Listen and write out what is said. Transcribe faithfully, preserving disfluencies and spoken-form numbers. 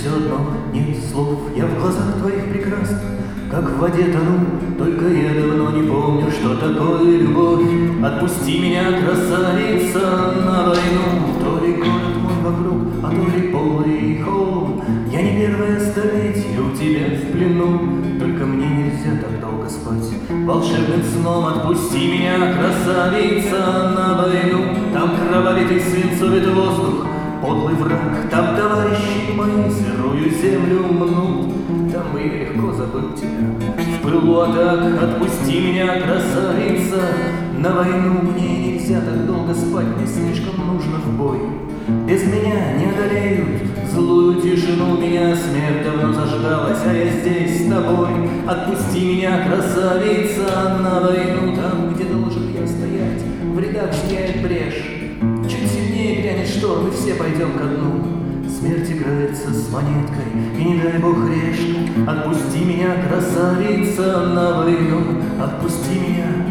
все одно нет слов. Я в глазах твоих прекрасных, как в воде тону. Только я давно не помню, что такое любовь. Отпусти меня, красавица, на войну. То ли город мой вокруг, а то ли поле и холм. Я не первое столетие у тебя в плену. Только мне нельзя так долго спать волшебным сном. Отпусти меня, красавица, на войну. Там кровавитый свинцовит воздух, подлый враг. Там товарищи мои сырую землю мнут. Там бы я легко забыл тебя в пылу атак. Отпусти меня, красавица, на войну. Мне нельзя так долго спать, мне слишком нужно в бой. Без меня не одолеют злую тишину. Меня смерть давно заждалась, а я здесь с тобой. Отпусти меня, красавица, на войну. Там, где должен я стоять, в рядах зияет брешь. Чуть сильнее грянет шторм, и все пойдем ко дну. Смерть играется с монеткой, и не дай бог решка. Отпусти меня, красавица, на войну. Отпусти меня,